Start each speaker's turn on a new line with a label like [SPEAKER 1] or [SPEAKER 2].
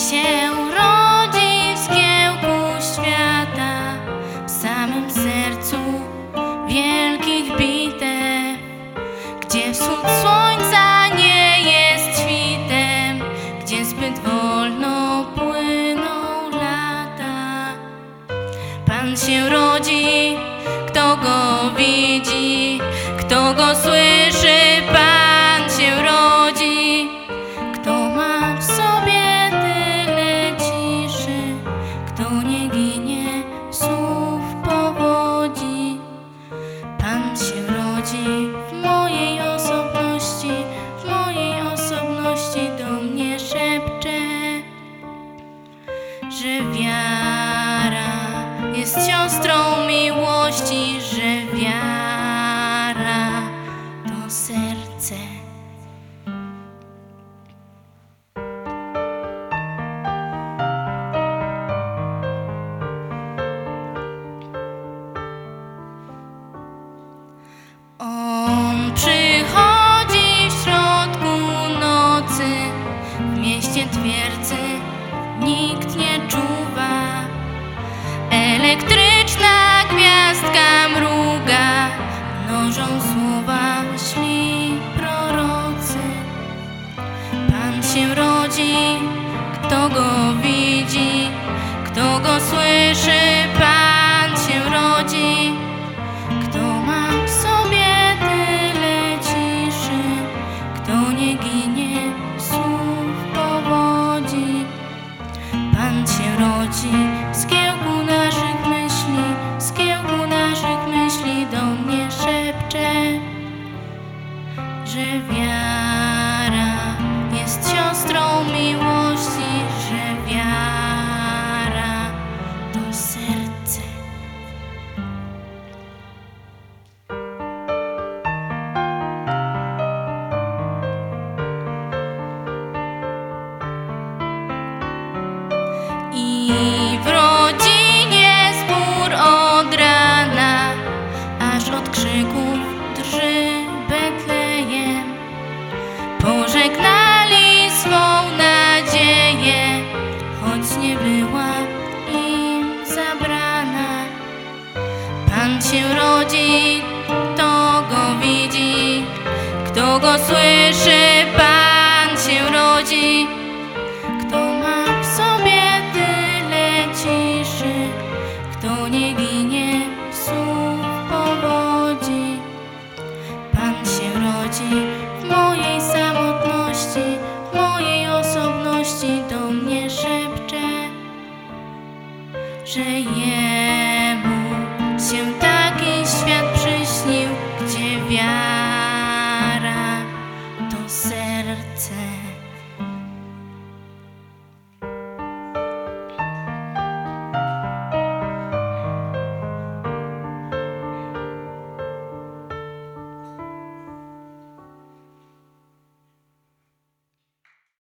[SPEAKER 1] się rodzi w zgiełku świata, w samym sercu wielkich bitew, gdzie wschód słońca nie jest świtem, gdzie zbyt wolno płyną lata. Pan się rodzi, kto go widzi, kto go słyszy. Pan się rodzi, kto ma w sobie tyle ciszy, kto nie ginie słów powodzi. Pan się rodzi w mojej osobności do mnie szepcze, że wiara jest siostrą miłości, że wiara to serce. On przychodzi w środku nocy, w mieście twierdzy nikt nie czuwa. Elektryczna gwiazdka mruga, mnożą słowa śli prorocy. Pan się rodzi, kto go widzi, kto go słyszy. Pan się rodzi, kto ma w sobie tyle ciszy, kto nie ginie słów powodzi. Pan się rodzi w zgiełku naszych myśli do mnie szepcze, że wiara jest siostrą miłości, że wiara to serce. I w rodzinie spór od rana, aż od krzyków drży Betlejem. Pożegnali swą nadzieję, choć nie była im zabrana. Pan się rodzi, kto go widzi, kto go słyszy. Pan się rodzi, kto ma w sobie tyle ciszy, kto nie ginie słów powodzi. Pan się rodzi w mojej samotności, w mojej osobności do mnie szepcze, że Jemu się taki świat przyśnił, gdzie wiara to serce.